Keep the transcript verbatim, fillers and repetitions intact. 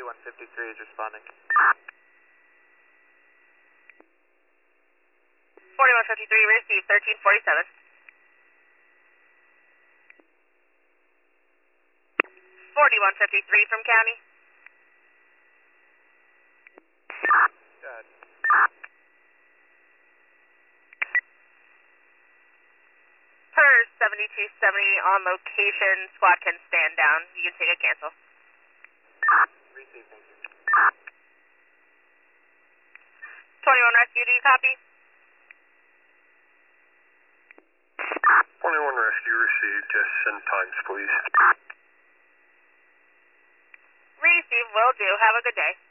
forty-one fifty-three is responding. forty-one fifty-three, receive thirteen forty-seven. forty-one fifty-three from county. Good. Per seventy-two seventy on location, squad can stand down. You can take a cancel. Receive, thank you. twenty-one rescue, do you copy? twenty-one rescue received, just send times please. Receive, will do. Have a good day.